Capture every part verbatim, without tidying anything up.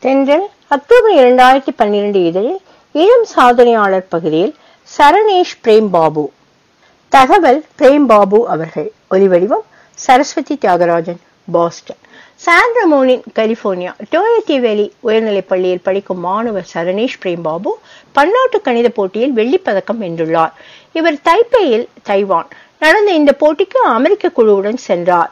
தென்றல் அக்டோபர் இரண்டாயிரத்தி பன்னிரண்டு இதழில் இளம் சாதனையாளர் பகுதியில் சரணேஷ் பிரேம் பாபு. தகவல் பிரேம் பாபு அவர்கள். ஒலிவடிவம் சரஸ்வதி தியாகராஜன், பாஸ்டன். சான் ரமோனின் கலிபோர்னியா டோயட்டி வேலி உயர்நிலைப் பள்ளியில் படிக்கும் மாணவர் சரணேஷ் பிரேம் பாபு பன்னாட்டு கணித போட்டியில் வெள்ளிப்பதக்கம் வென்றுள்ளார். இவர் தைப்பேயில் தைவான் நடந்த இந்த போட்டிக்கு அமெரிக்க குழுவுடன் சென்றார்.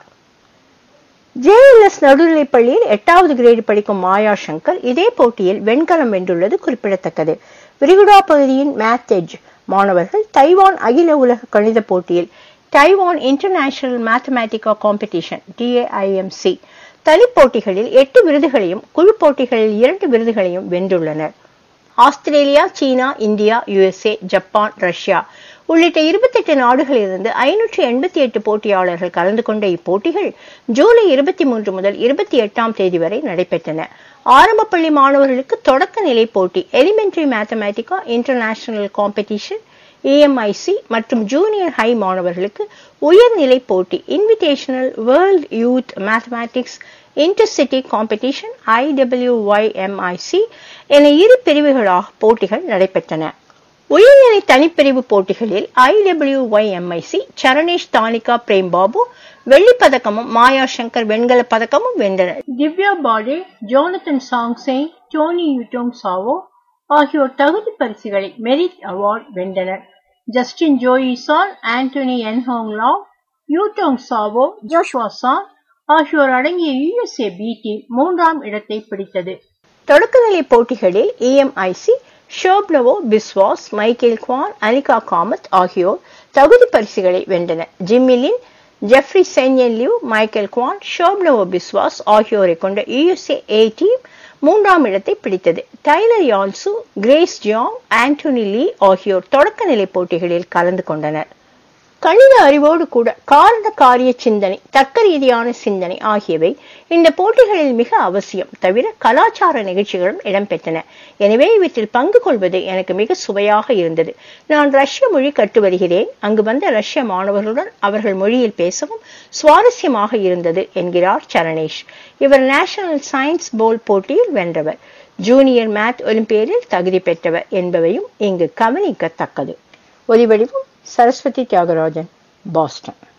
ஜே எல் எஸ் நடுநிலைப் பள்ளியில் எட்டாவது கிரேடு படிக்கும் மாயா சங்கர் இதே போட்டியில் வெண்கலம் வென்றுள்ளது குறிப்பிடத்தக்கது. விரிகுடா பகுதியின் மேத் எட்ஜ் மாணவர்கள் தைவான் அகில உலக கணித போட்டியில் Taiwan international mathematica competition T A I M C தனி போட்டிகளில் எட்டு விருதுகளையும் குழு போட்டிகளில் இரண்டு விருதுகளையும் வென்றுள்ளனர். Australia, China, India, USA, Japan, Russia உள்ளிட்ட இருபத்தி எட்டு நாடுகளிலிருந்து ஐநூற்றி எண்பத்தி எட்டு போட்டியாளர்கள் கலந்து கொண்ட இப்போட்டிகள் ஜூலை இருபத்தி மூன்று முதல் இருபத்தி எட்டாம் தேதி வரை நடைபெற்றன. ஆரம்ப பள்ளி மாணவர்களுக்கு தொடக்க நிலை போட்டி elementary mathematica international competition E M I C மற்றும் ஜூனியர் ஹை மாணவர்களுக்கு உயர்நிலை போட்டி invitational world youth mathematics intercity competition I W Y M I C என இரு பிரிவுகளாக போட்டிகள் நடைபெற்றன. உயர்நிலை தனிப்பிரிவு போட்டிகளில் I W Y M I C Saranesh Thanika Prem Babu வெள்ளிப்பதக்கமும் மாயா சங்கர் வெண்கல பதக்கமும் வென்றனர். திவ்யா பாடே, ஜோனத்தன் சாங்செய், டோனி யுட்டோங் சாவோ ஆகியோர் தகுதி பரிசுகளை மெரிட் அவார்டு வென்றனர். Justin Joey San, Antony Enhong Lau, Yutong Zhao, Joshua Chan ஆகியோர் அடங்கிய யுஎஸ்ஏ பி டீம் மூன்றாம் இடத்தை பிடித்தது. தொடக்கநிலை போட்டிகளில் E M I C Shobnavo Biswas, Michael Kwan, Anika Kamath ஆகியோர் தகுதி பரிசுகளை வென்றனர். Jimmy Lin, Jeffrey Chenyan Liu, Michael Kwan, Shobnavo Biswas ஆகியோரை கொண்ட யுஎஸ்ஏ ஏ டீம் மூன்றாம் இடத்தை பிடித்தது. டைலர் யால்சு, கிரேஸ் ஜியாங், ஆண்டனி லீ ஆகியோர் தொடக்க நிலை போட்டிகளில் கலந்து கொண்டனர். கணித அறிவோடு கூட காரண காரிய சிந்தனை, தர்க்க ரீதியான சிந்தனை ஆகியவை இந்த போட்டிகளில் மிக அவசியம். தவிர கலாச்சார நிகழ்ச்சிகளும் இடம்பெற்றன. எனவே இவற்றில் பங்கு கொள்வது எனக்கு மிக சுவையாக இருந்தது. நான் ரஷ்ய மொழி கற்று வருகிறேன். அங்கு வந்த ரஷ்ய மாணவர்களுடன் அவர்கள் மொழியில் பேசவும் சுவாரஸ்யமாக இருந்தது என்கிறார் சரணேஷ். இவர் நேஷனல் சயின்ஸ் போல் போட்டியில் வென்றவர், ஜூனியர் மேத் ஒலிம்பியடில் தகுதி பெற்றவர் என்பவையும் இங்கு கவனிக்கத்தக்கது. ஒலிவடிவம் சரஸ்வதி தியாகராஜன், பாஸ்டன்.